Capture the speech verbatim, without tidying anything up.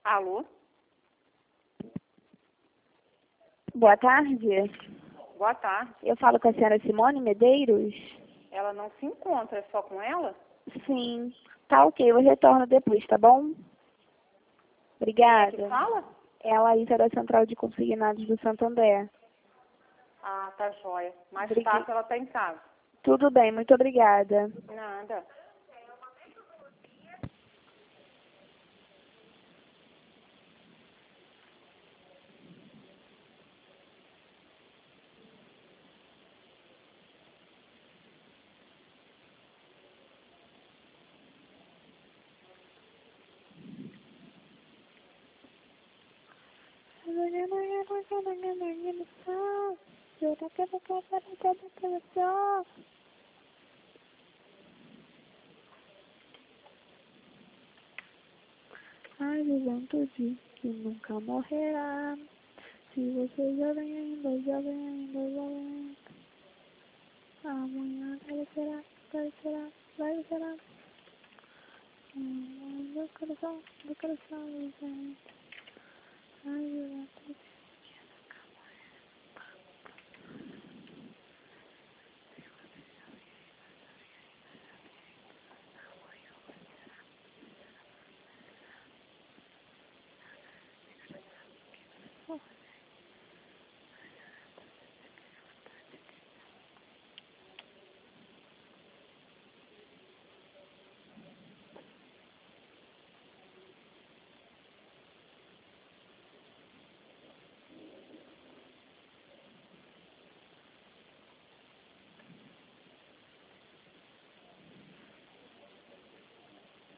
Alô? Boa tarde. Boa tarde. Eu falo com a senhora Simone Medeiros? Ela não se encontra, é só com ela? Sim. Tá ok, eu retorno depois, tá bom? Obrigada. Quem é que fala? É a Laísa da Central de Consignados do Santander. Ah, tá joia. Mais Obriga- tarde ela tá em casa. Tudo bem, muito obrigada. Nada. A juventude que nunca morrerá. Se você jovem ainda, jovem ainda, jovem. Amanhã aparecerá, aparecerá, aparecerá. Do coração, do coração, gente. A juventude.